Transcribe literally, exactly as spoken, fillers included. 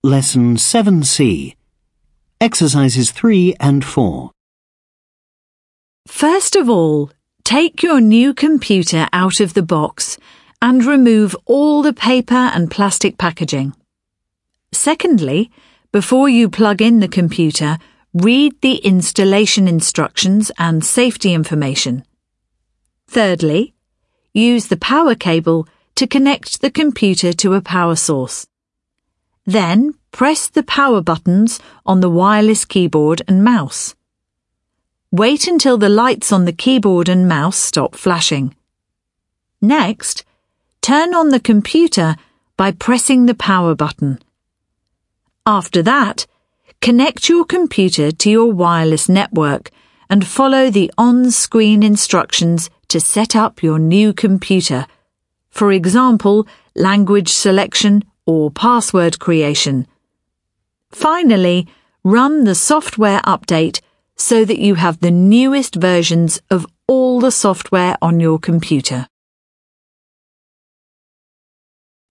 Lesson seven C. Exercises three and four. First of all, take your new computer out of the box and remove all the paper and plastic packaging. Secondly, before you plug in the computer, read the installation instructions and safety information. Thirdly, use the power cable to connect the computer to a power source. Then, press the power buttons on the wireless keyboard and mouse. Wait until the lights on the keyboard and mouse stop flashing. Next, turn on the computer by pressing the power button. After that, connect your computer to your wireless network and follow the on-screen instructions to set up your new computer. For example, language selection or password creation. Finally, run the software update so that you have the newest versions of all the software on your computer.